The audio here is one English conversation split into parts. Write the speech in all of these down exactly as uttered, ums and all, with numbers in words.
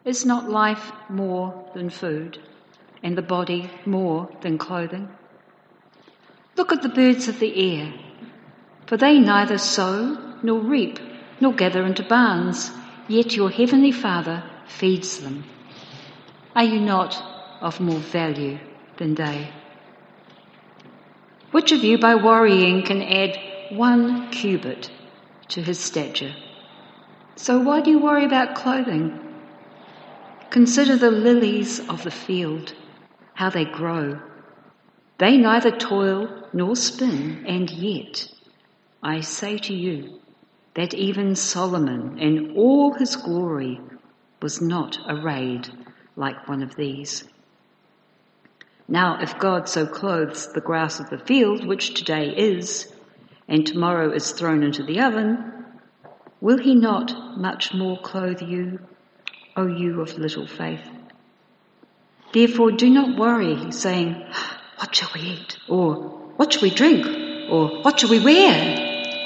Is not life more than food, and the body more than clothing? Look at the birds of the air, for they neither sow nor reap nor gather into barns, yet your heavenly Father feeds them. Are you not of more value than they? Which of you by worrying can add one cubit to his stature? So why do you worry about clothing? Consider the lilies of the field, how they grow. They neither toil nor spin, and yet I say to you that even Solomon in all his glory was not arrayed like one of these. Now, if God so clothes the grass of the field, which today is, and tomorrow is thrown into the oven, will he not much more clothe you, O you of little faith? Therefore do not worry, saying, what shall we eat? Or what shall we drink? Or what shall we wear?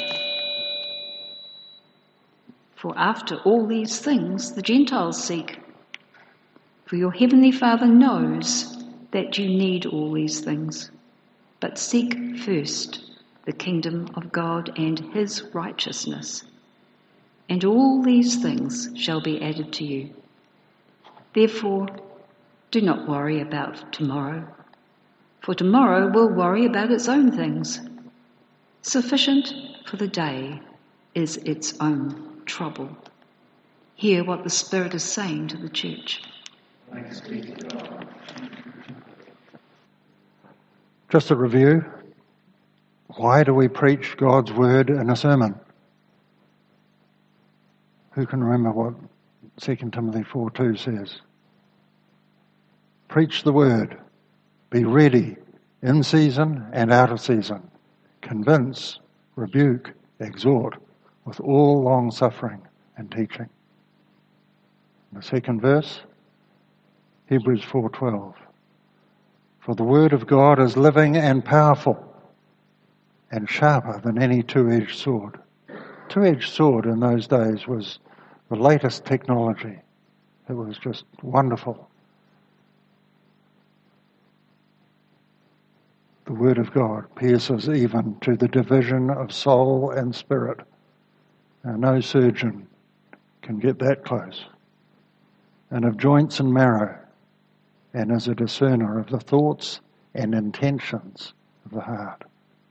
For after all these things the Gentiles seek. For your heavenly Father knows that you need all these things. But seek first the kingdom of God and his righteousness, and all these things shall be added to you. Therefore, do not worry about tomorrow, for tomorrow will worry about its own things. Sufficient for the day is its own trouble. Hear what the Spirit is saying to the church. Thanks be to God. Just a review. Why do we preach God's word in a sermon? Who can remember what Second Timothy four two says? Preach the word. Be ready in season and out of season. Convince, rebuke, exhort with all long suffering and teaching. The second verse, Hebrews four twelve. For the word of God is living and powerful and sharper than any two-edged sword. Two-edged sword in those days was the latest technology. It was just wonderful. The word of God pierces even to the division of soul and spirit. Now, no surgeon can get that close. And of joints and marrow, and is a discerner of the thoughts and intentions of the heart.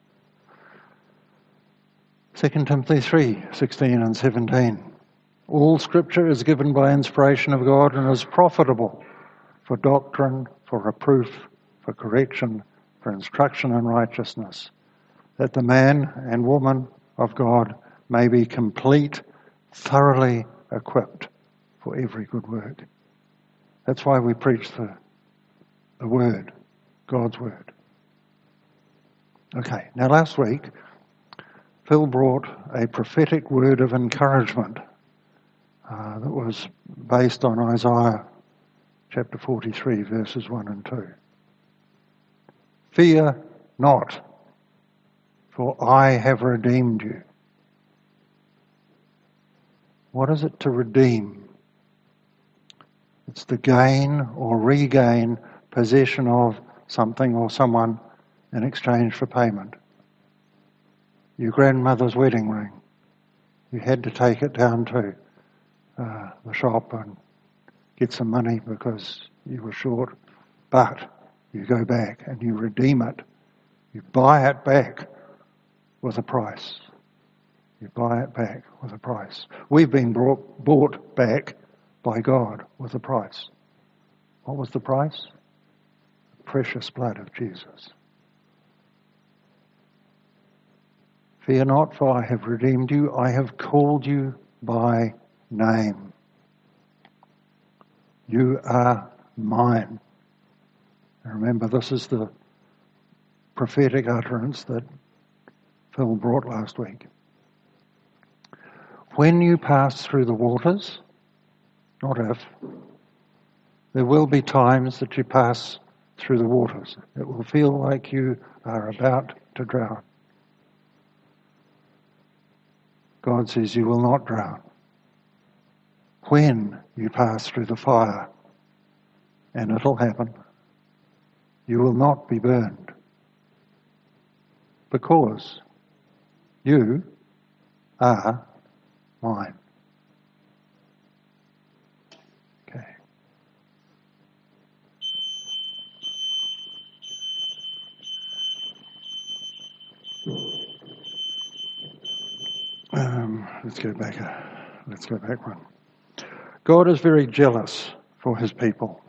Second Timothy three sixteen and seventeen. All scripture is given by inspiration of God and is profitable for doctrine, for reproof, for correction, for instruction in righteousness, that the man and woman of God may be complete, thoroughly equipped for every good work. That's why we preach the, the word, God's word. Okay, now last week, Phil brought a prophetic word of encouragement uh, that was based on Isaiah chapter forty-three, verses one and two. Fear not, for I have redeemed you. What is it to redeem? It's to gain or regain possession of something or someone in exchange for payment. Your grandmother's wedding ring. You had to take it down to uh, the shop and get some money because you were short, but you go back and you redeem it. You buy it back with a price. You buy it back with a price. We've been brought, bought back by God with a price. What was the price? The precious blood of Jesus. Fear not, for I have redeemed you. I have called you by name. You are mine. And remember, this is the prophetic utterance that Phil brought last week. When you pass through the waters, not if, there will be times that you pass through the waters. It will feel like you are about to drown. God says you will not drown. when you pass through the fire, and it'll happen, you will not be burned, because you are mine. Okay. Um, let's go back. Uh, let's go back one. God is very jealous for his people,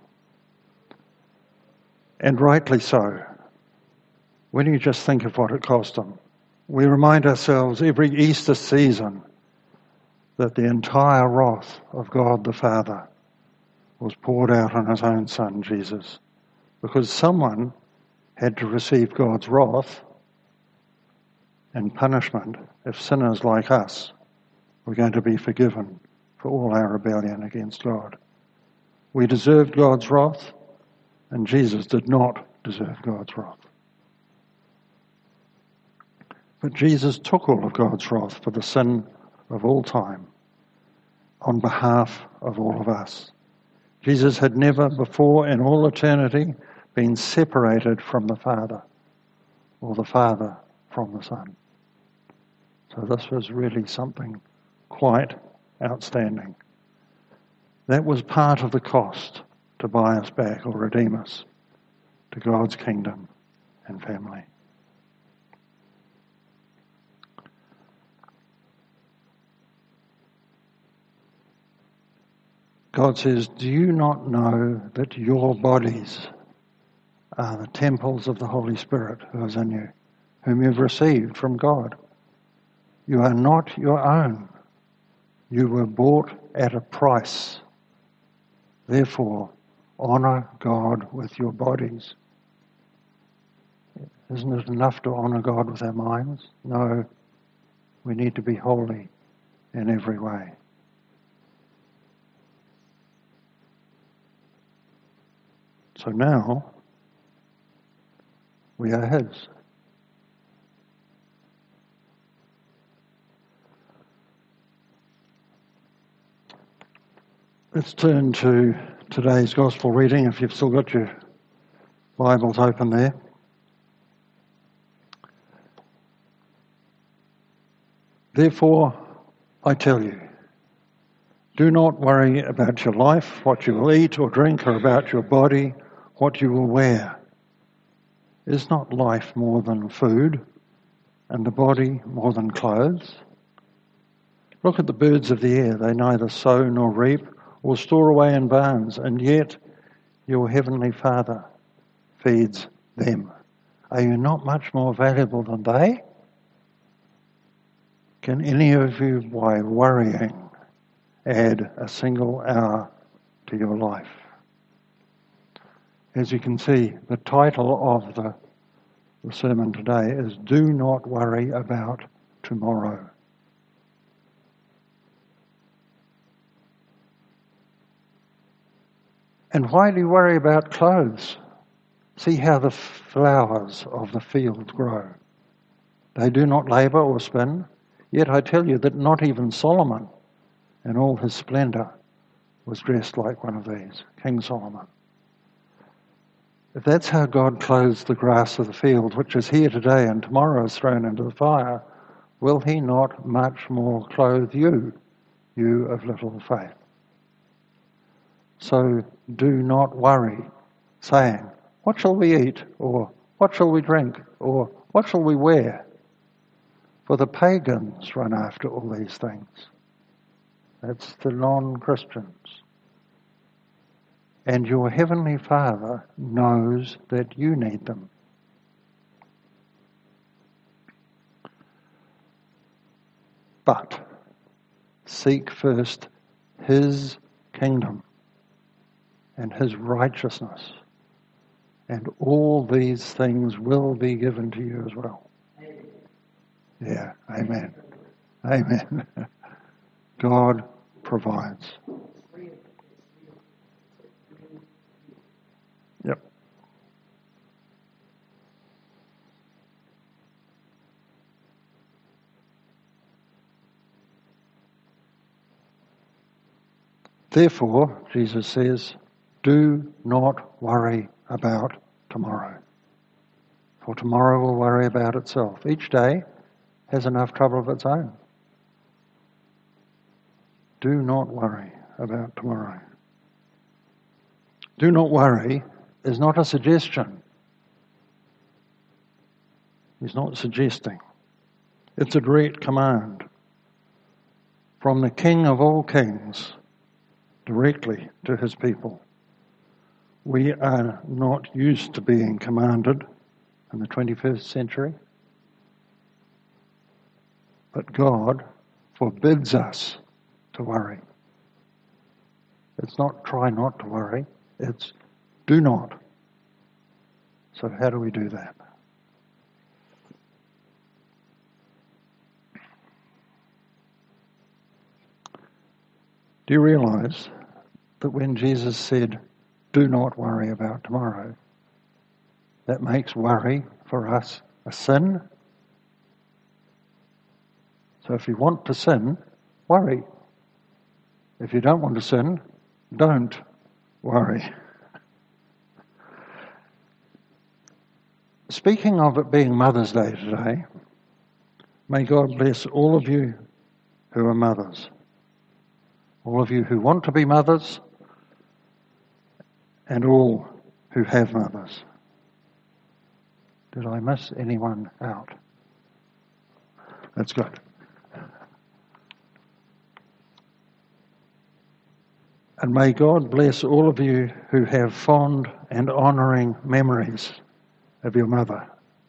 and rightly so. When you just think of what it cost him, we remind ourselves every Easter season that the entire wrath of God the Father was poured out on his own Son, Jesus, because someone had to receive God's wrath and punishment if sinners like us were going to be forgiven for all our rebellion against God. We deserved God's wrath, and Jesus did not deserve God's wrath. But Jesus took all of God's wrath for the sin of all time on behalf of all of us. Jesus had never before in all eternity been separated from the Father, or the Father from the Son. So this was really something quite outstanding. That was part of the cost to buy us back or redeem us to God's kingdom and family. God says, do you not know that your bodies are the temples of the Holy Spirit who is in you, whom you've received from God? You are not your own. You were bought at a price. Therefore, honour God with your bodies. Isn't it enough to honour God with our minds? No, we need to be holy in every way. So now, we are his. Let's turn to today's Gospel reading, if you've still got your Bibles open there. Therefore, I tell you, do not worry about your life, what you will eat or drink, or about your body, what you will wear. Is not life more than food, and the body more than clothes? Look at the birds of the air. They neither sow nor reap or store away in barns, and yet your heavenly Father feeds them. Are you not much more valuable than they? Can any of you, by worrying, add a single hour to your life? As you can see, the title of the, the sermon today is Do Not Worry About Tomorrow. And why do you worry about clothes? See how the flowers of the field grow. They do not labour or spin, yet I tell you that not even Solomon in all his splendour was dressed like one of these, King Solomon. If that's how God clothes the grass of the field, which is here today and tomorrow is thrown into the fire, will he not much more clothe you, you of little faith? So do not worry, saying, what shall we eat? Or what shall we drink? Or what shall we wear? For the pagans run after all these things. That's the non-Christians. And your heavenly Father knows that you need them. But seek first his kingdom and his righteousness, and all these things will be given to you as well. Yeah, amen. Amen. God provides. Yep. Therefore, Jesus says, do not worry about tomorrow. For tomorrow will worry about itself. Each day has enough trouble of its own. Do not worry about tomorrow. Do not worry is not a suggestion. He's not suggesting. It's a direct command from the King of all kings directly to his people. We are not used to being commanded in the twenty-first century, but God forbids us to worry. It's not try not to worry, it's do not. So how do we do that? Do you realize that when Jesus said, do not worry about tomorrow, that makes worry for us a sin? So if you want to sin, worry. If you don't want to sin, don't worry. Speaking of it being Mother's Day today, may God bless all of you who are mothers. All of you who want to be mothers, and all who have mothers. Did I miss anyone out? That's good. And may God bless all of you who have fond and honouring memories of your mother.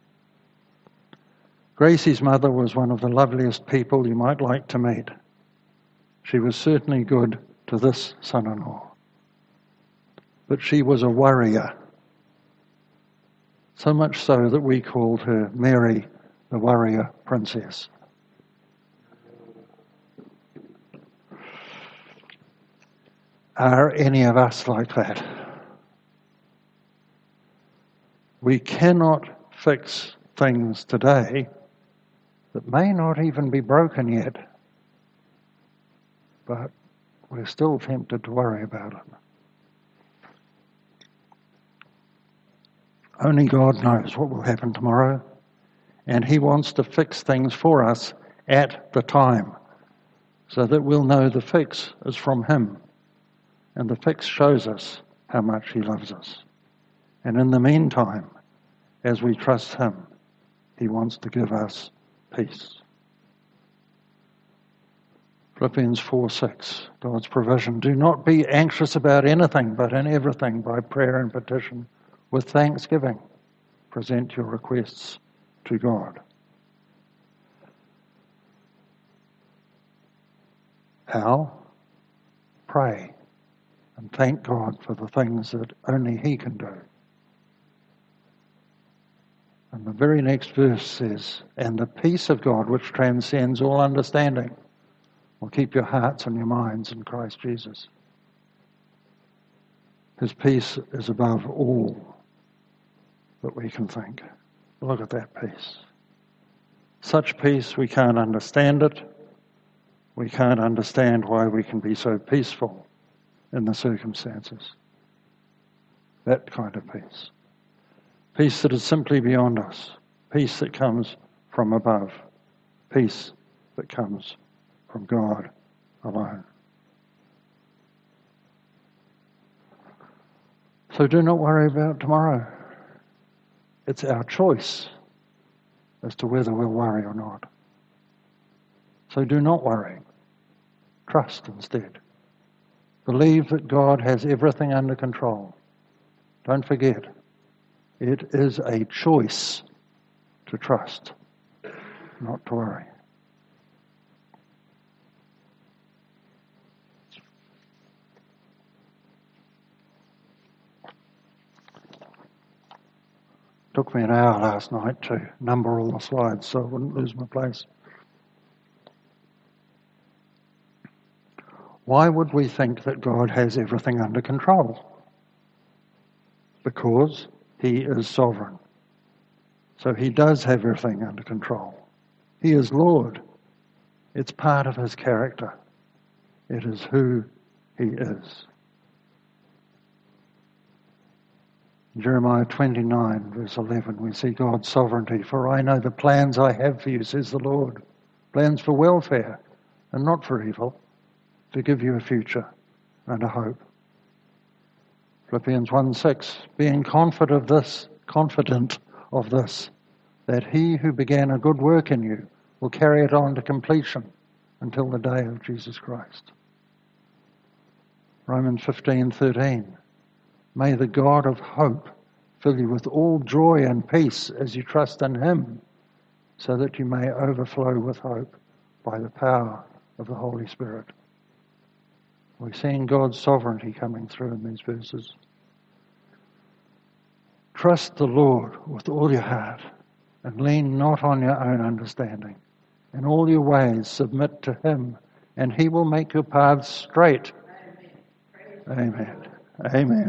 Gracie's mother was one of the loveliest people you might like to meet. She was certainly good to this son-in-law. But she was a worrier. So much so that we called her Mary, the Worrier Princess. Are any of us like that? We cannot fix things today that may not even be broken yet, but we're still tempted to worry about it. Only God knows what will happen tomorrow, and He wants to fix things for us at the time, so that we'll know the fix is from Him, and the fix shows us how much He loves us. And in the meantime, as we trust Him, He wants to give us peace. Philippians four six, God's provision. Do not be anxious about anything, but in everything, by prayer and petition, with thanksgiving, present your requests to God. How? Pray and thank God for the things that only He can do. And the very next verse says, and the peace of God, which transcends all understanding, will keep your hearts and your minds in Christ Jesus. His peace is above all that we can think. Look at that peace. Such peace, we can't understand it. We can't understand why we can be so peaceful in the circumstances. That kind of peace. Peace that is simply beyond us. Peace that comes from above. Peace that comes from God alone. So do not worry about tomorrow. It's our choice as to whether we'll worry or not. So do not worry. Trust instead. Believe that God has everything under control. Don't forget, it is a choice to trust, not to worry. Took me an hour last night to number all the slides so I wouldn't lose my place. Why would we think that God has everything under control? Because He is sovereign. So He does have everything under control. He is Lord. It's part of His character. It is who He is. Jeremiah twenty-nine, verse eleven, we see God's sovereignty. For I know the plans I have for you, says the Lord. Plans for welfare and not for evil, to give you a future and a hope. Philippians one six, being confident of this, confident of this, that he who began a good work in you will carry it on to completion until the day of Jesus Christ. Romans fifteen thirteen, may the God of hope fill you with all joy and peace as you trust in him, so that you may overflow with hope by the power of the Holy Spirit. We're seeing God's sovereignty coming through in these verses. Trust the Lord with all your heart and lean not on your own understanding. In all your ways submit to him, and he will make your paths straight. Amen. Amen.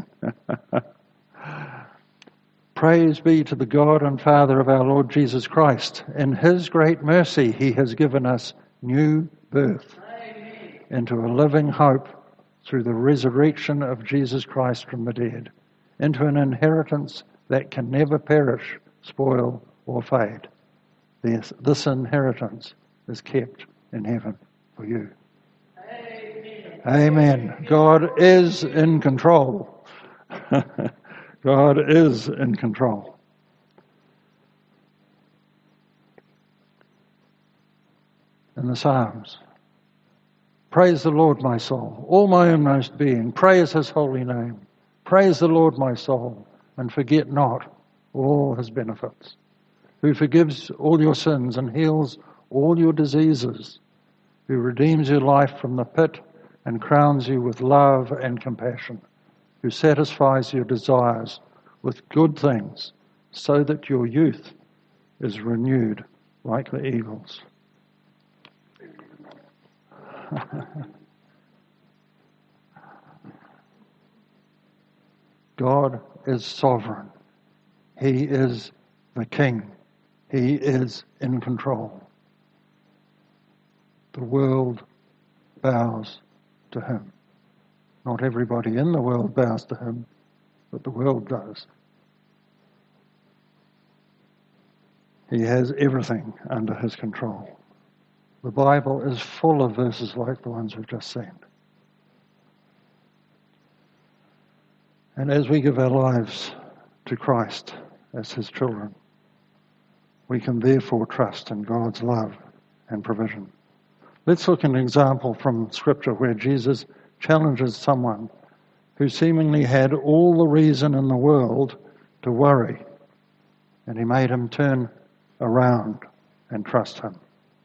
Praise be to the God and Father of our Lord Jesus Christ. In his great mercy he has given us new birth into a living hope through the resurrection of Jesus Christ from the dead, into an inheritance that can never perish, spoil, or fade. This, this inheritance is kept in heaven for you. Amen. Amen. God is in control. God is in control. In the Psalms, praise the Lord, my soul, all my inmost being, praise his holy name. Praise the Lord, my soul, and forget not all his benefits, who forgives all your sins and heals all your diseases, who redeems your life from the pit and crowns you with love and compassion, who satisfies your desires with good things, so that your youth is renewed like the eagles. God is sovereign. He is the King. He is in control. The world bows to him. Not everybody in the world bows to him, but the world does. He has everything under his control. The Bible is full of verses like the ones we've just seen. And as we give our lives to Christ as his children, we can therefore trust in God's love and provision. Let's look at an example from Scripture where Jesus challenges someone who seemingly had all the reason in the world to worry, and he made him turn around and trust him.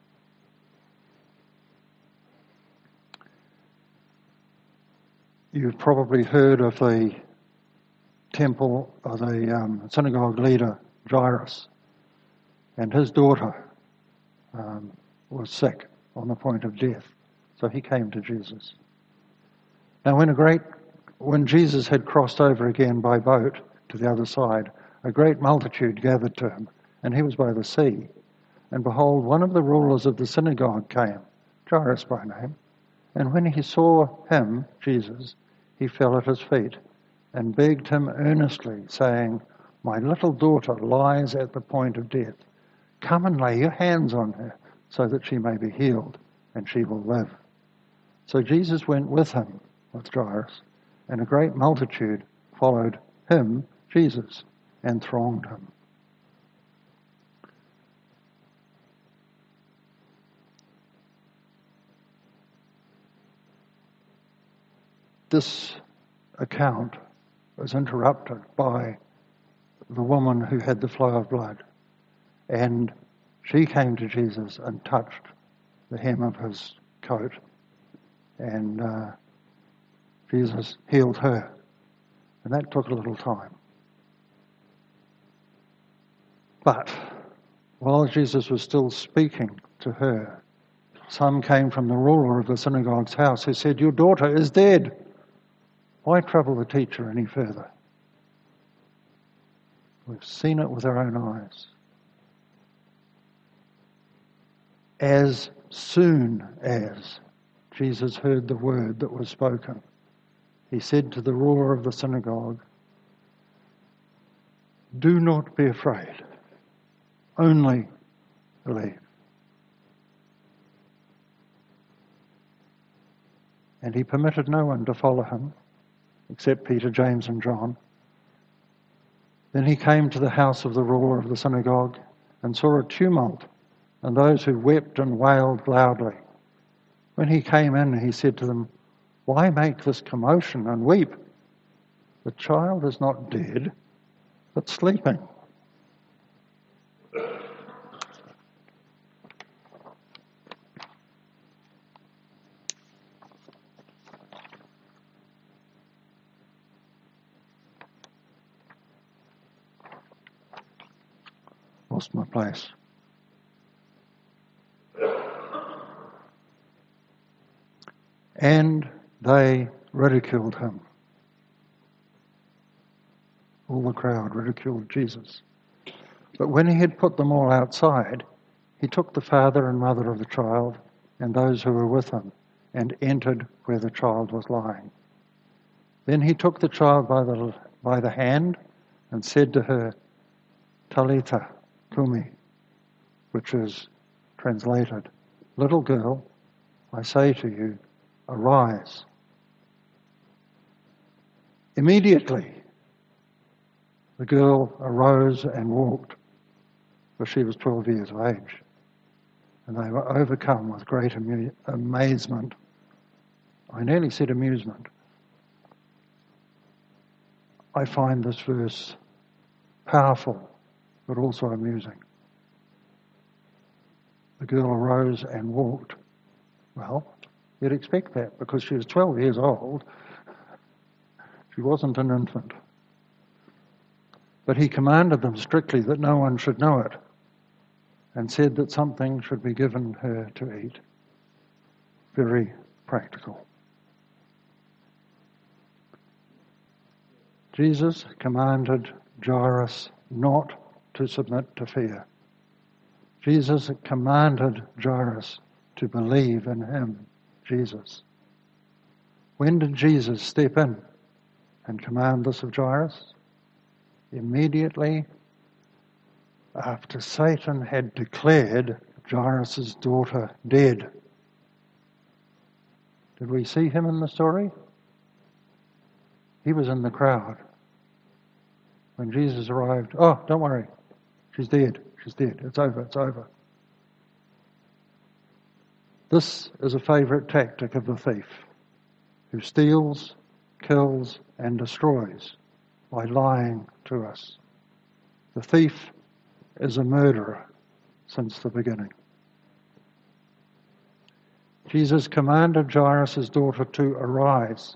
You've probably heard of the temple, or the um, synagogue leader, Jairus, and his daughter um, was sick on the point of death. So he came to Jesus. Now when a great, when Jesus had crossed over again by boat to the other side, a great multitude gathered to him, and he was by the sea. And behold, one of the rulers of the synagogue came, Jairus by name, and when he saw him, Jesus, he fell at his feet and begged him earnestly, saying, "My little daughter lies at the point of death. Come and lay your hands on her, so that she may be healed, and she will live." So Jesus went with him, with Jairus, and a great multitude followed him, Jesus, and thronged him. This account was interrupted by the woman who had the flow of blood. And she came to Jesus and touched the hem of his coat. And uh, Jesus healed her. And that took a little time. But while Jesus was still speaking to her, some came from the ruler of the synagogue's house who said, "Your daughter is dead. Why trouble the teacher any further?" We've seen it with our own eyes. As soon as Jesus heard the word that was spoken, he said to the ruler of the synagogue, "Do not be afraid, only believe." And he permitted no one to follow him, except Peter, James, and John. Then he came to the house of the ruler of the synagogue and saw a tumult and those who wept and wailed loudly. When he came in, he said to them, "Why make this commotion and weep? The child is not dead, but sleeping." Lost my place. And they ridiculed him. All the crowd ridiculed Jesus. But when he had put them all outside, he took the father and mother of the child and those who were with him and entered where the child was lying. Then he took the child by the, by the hand and said to her, "Talitha Kumi," which is translated, "Little girl, I say to you, arise." Immediately, the girl arose and walked, for she was twelve years of age. And they were overcome with great amu- amazement. I nearly said amusement. I find this verse powerful, but also amusing. The girl arose and walked. Well, you'd expect that because she was twelve years old. She wasn't an infant. But he commanded them strictly that no one should know it, and said that something should be given her to eat. Very practical. Jesus commanded Jairus not to submit to fear. Jesus commanded Jairus to believe in him, Jesus. When did Jesus step in and command this of Jairus? Immediately after Satan had declared Jairus' daughter dead. Did we see him in the story? He was in the crowd. When Jesus arrived, "Oh, don't worry, she's dead, she's dead, it's over, it's over." This is a favourite tactic of the thief, who steals, kills, and destroys by lying to us. The thief is a murderer since the beginning. Jesus commanded Jairus' daughter to arise.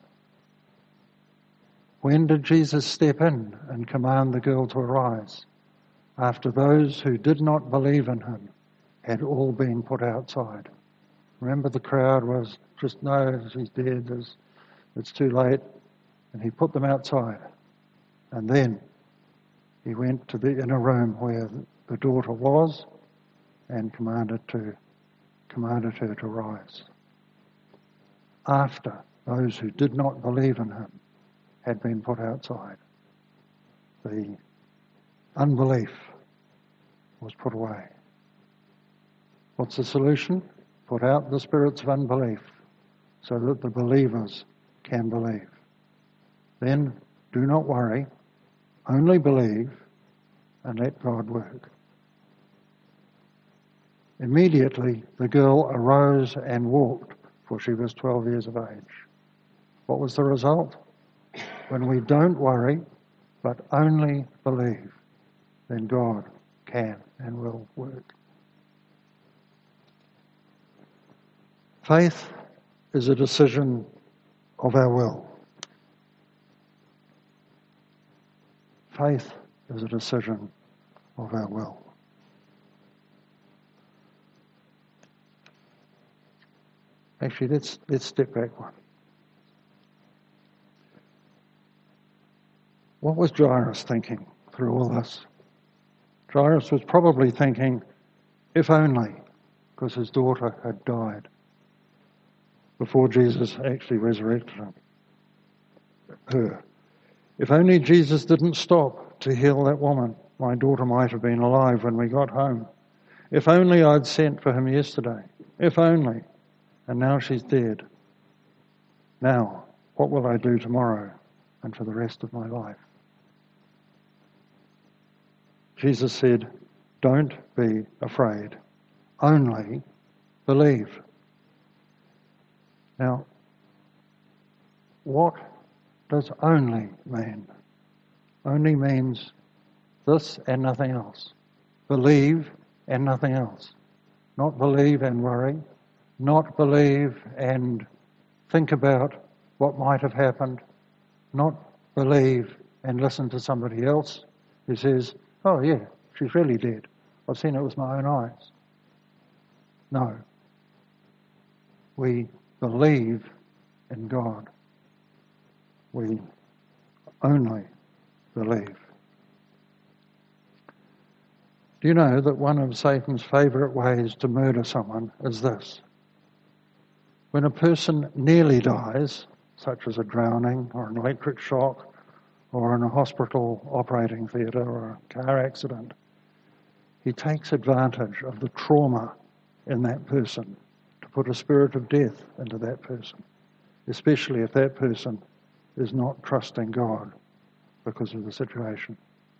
When did Jesus step in and command the girl to arise? After those who did not believe in him had all been put outside. Remember, the crowd was just, "No, she's dead, it's, it's too late." And he put them outside. And then he went to the inner room where the daughter was and commanded to commanded her to rise. After those who did not believe in him had been put outside, the unbelief was put away. What's the solution? Put out the spirits of unbelief so that the believers can believe. Then do not worry, only believe and let God work. Immediately the girl arose and walked, for she was twelve years of age. What was the result? When we don't worry, but only believe, then God can and will work. Faith is a decision of our will. Faith is a decision of our will. Actually, let's let's step back one. What was Jairus thinking through all this? Jairus was probably thinking, if only, because his daughter had died before Jesus actually resurrected him. her. If only Jesus didn't stop to heal that woman, my daughter might have been alive when we got home. If only I'd sent for him yesterday. If only. And now she's dead. Now, what will I do tomorrow and for the rest of my life? Jesus said, don't be afraid. Only believe. Now, what does only mean? Only means this and nothing else. Believe and nothing else. Not believe and worry. Not believe and think about what might have happened. Not believe and listen to somebody else who says, oh yeah, she's really dead. I've seen it with my own eyes. No. We believe in God. We only believe. Do you know that one of Satan's favourite ways to murder someone is this? When a person nearly dies, such as a drowning or an electric shock or in a hospital operating theatre or a car accident, he takes advantage of the trauma in that person to put a spirit of death into that person, especially if that person is not trusting God because of the situation.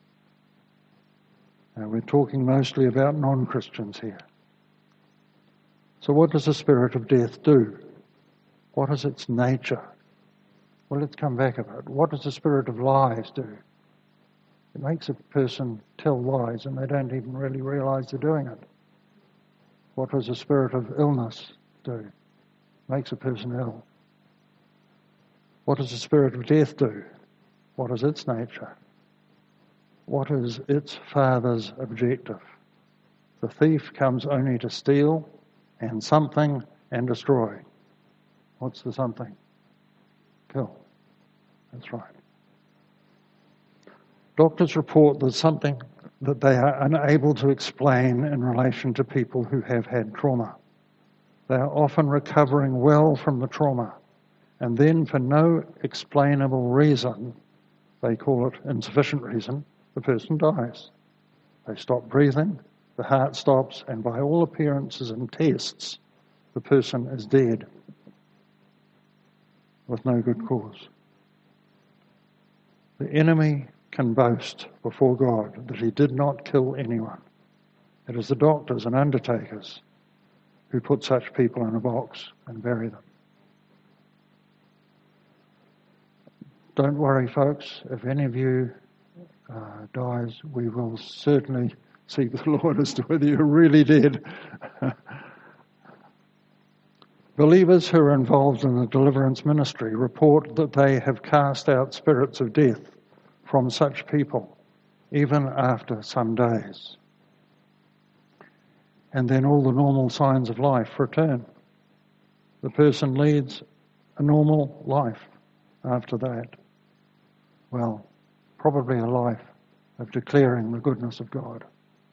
Now, we're talking mostly about non-Christians here. So what does the spirit of death do? What is its nature? Well, let's come back a bit. What does the spirit of lies do? It makes a person tell lies and they don't even really realise they're doing it. What does the spirit of illness do? It makes a person ill. What does the spirit of death do? What is its nature? What is its father's objective? The thief comes only to steal and something and destroy. What's the something? Kill. That's right. Doctors report there's something that they are unable to explain in relation to people who have had trauma. They are often recovering well from the trauma, and then for no explainable reason, they call it insufficient reason, the person dies. They stop breathing, the heart stops, and by all appearances and tests, the person is dead with no good cause. The enemy can boast before God that he did not kill anyone. It is the doctors and undertakers who put such people in a box and bury them. Don't worry, folks. If any of you uh, dies, we will certainly seek the Lord as to whether you're really dead. Believers who are involved in the deliverance ministry report that they have cast out spirits of death from such people, even after some days. And then all the normal signs of life return. The person leads a normal life after that. Well, probably a life of declaring the goodness of God.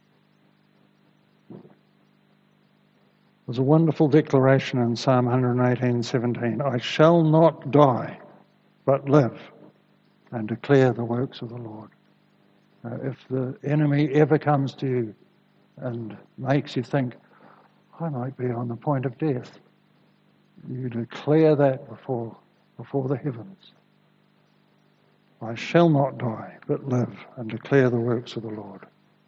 There's a wonderful declaration in Psalm one eighteen seventeen. I shall not die, but live and declare the works of the Lord. Uh, if the enemy ever comes to you and makes you think, I might be on the point of death, you declare that before, before the heavens. I shall not die, but live and declare the works of the Lord.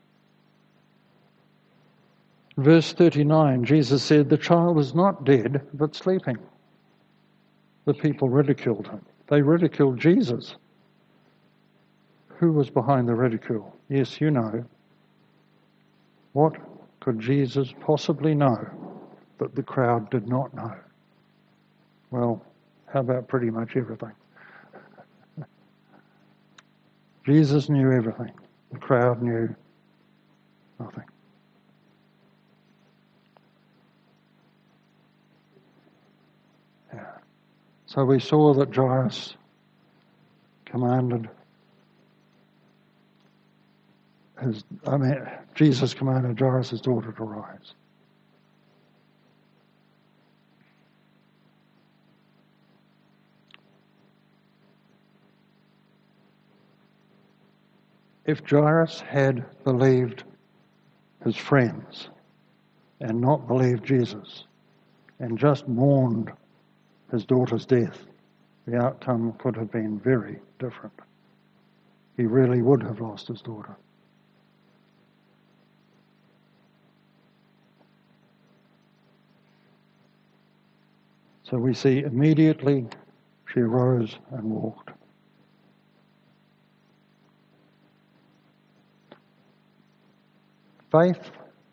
Verse thirty-nine, Jesus said, the child is not dead, but sleeping. The people ridiculed him. They ridiculed Jesus. Who was behind the ridicule? Yes, you know. What could Jesus possibly know that the crowd did not know? Well, how about pretty much everything? Jesus knew everything. The crowd knew nothing. Yeah. So we saw that Jairus commanded his, I mean, Jesus commanded Jairus' daughter to rise. If Jairus had believed his friends and not believed Jesus and just mourned his daughter's death, the outcome could have been very different. He really would have lost his daughter. So we see immediately she arose and walked. Faith,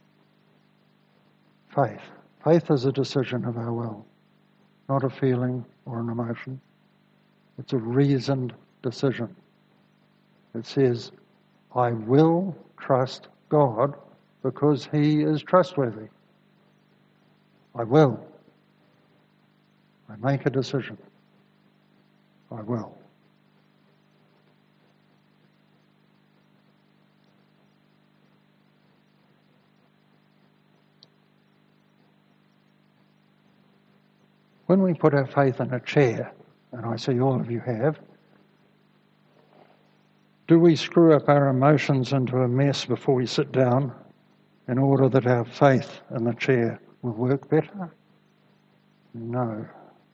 faith. Faith is a decision of our will, not a feeling or an emotion. It's a reasoned decision. It says, I will trust God because He is trustworthy. I will. I make a decision. I will. When we put our faith in a chair, and I see all of you have, do we screw up our emotions into a mess before we sit down in order that our faith in the chair will work better? No.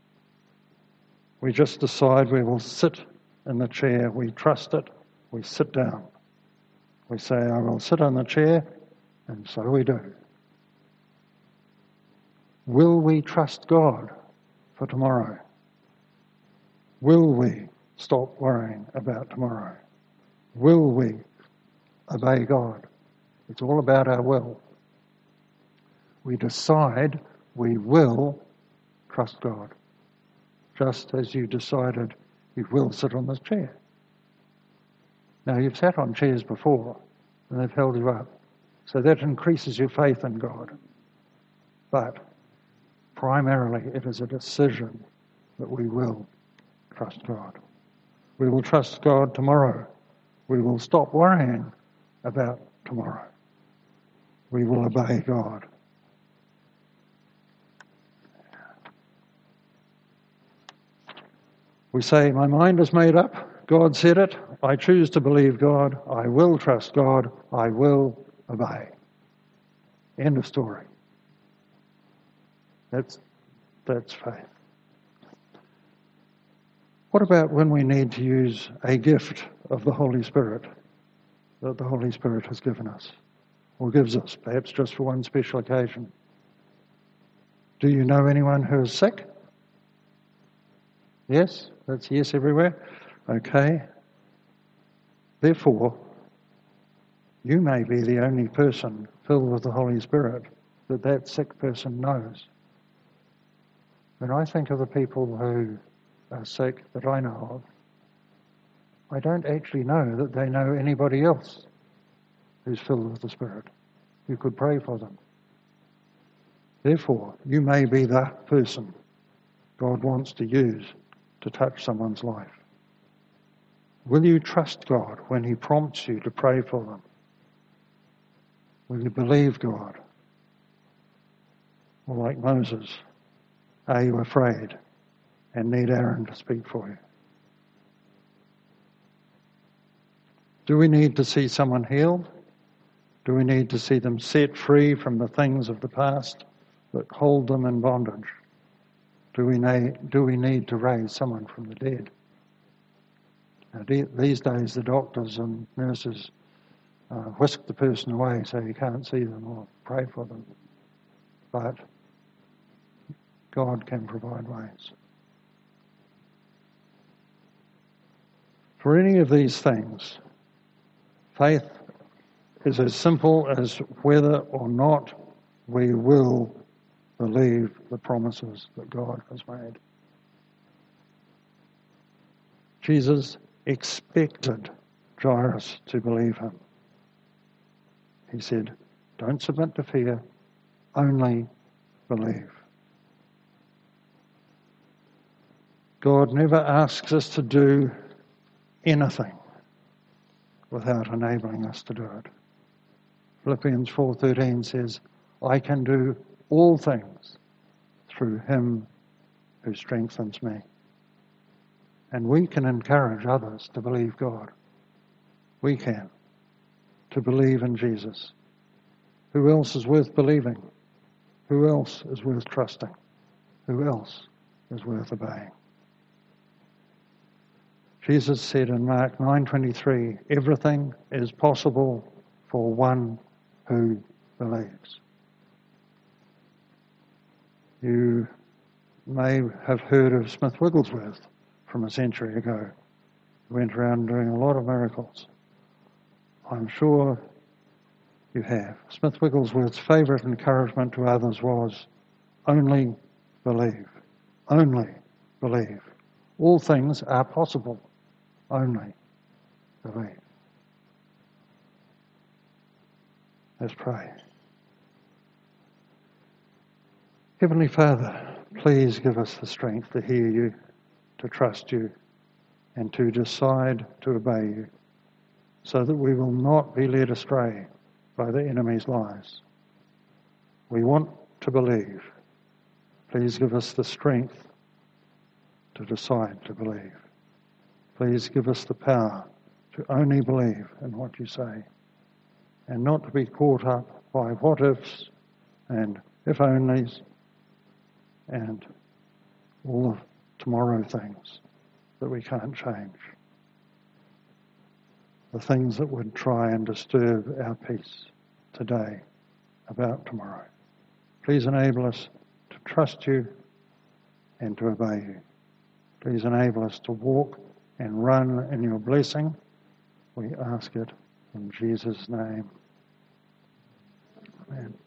We just decide we will sit in the chair, we trust it, we sit down. We say, I will sit on the chair, and so we do. Will we trust God for tomorrow? Will we stop worrying about tomorrow? Will we obey God? It's all about our will. We decide we will trust God, just as you decided you will sit on this chair. Now, you've sat on chairs before, and they've held you up, so that increases your faith in God. But primarily, it is a decision that we will trust God. We will trust God tomorrow. We will stop worrying about tomorrow. We will obey God. We say, my mind is made up. God said it. I choose to believe God. I will trust God. I will obey. End of story. That's, that's faith. What about when we need to use a gift of the Holy Spirit that the Holy Spirit has given us, or gives us, perhaps just for one special occasion? Do you know anyone who is sick? Yes? That's yes everywhere? Okay. Therefore, you may be the only person filled with the Holy Spirit that that sick person knows. When I think of the people who are sick that I know of, I don't actually know that they know anybody else who's filled with the Spirit who could pray for them. Therefore, you may be that person God wants to use to touch someone's life. Will you trust God when He prompts you to pray for them? Will you believe God? Or like Moses, are you afraid and need Aaron to speak for you? Do we need to see someone healed? Do we need to see them set free from the things of the past that hold them in bondage? Do we need, do we need to raise someone from the dead? Now, these days, the doctors and nurses uh, whisk the person away so you can't see them or pray for them. But God can provide ways. For any of these things, faith is as simple as whether or not we will believe the promises that God has made. Jesus expected Jairus to believe him. He said, don't submit to fear, only believe. God never asks us to do anything without enabling us to do it. Philippians four thirteen says, I can do all things through Him who strengthens me. And we can encourage others to believe God. We can. to believe in Jesus? Who else is worth believing? Who else is worth trusting? Who else is worth obeying? Jesus said in Mark nine twenty-three, everything is possible for one who believes. You may have heard of Smith Wigglesworth from a century ago. He went around doing a lot of miracles. I'm sure you have. Smith Wigglesworth's favourite encouragement to others was, only believe. Only believe. All things are possible. Only believe. Let's pray. Heavenly Father, please give us the strength to hear you, to trust you, and to decide to obey you, so that we will not be led astray by the enemy's lies. We want to believe. Please give us the strength to decide to believe. Please give us the power to only believe in what you say, and not to be caught up by what ifs and if onlys and all the tomorrow things that we can't change. The things that would try and disturb our peace today about tomorrow. Please enable us to trust you and to obey you. Please enable us to walk and run in your blessing. We ask it in Jesus' name. Amen.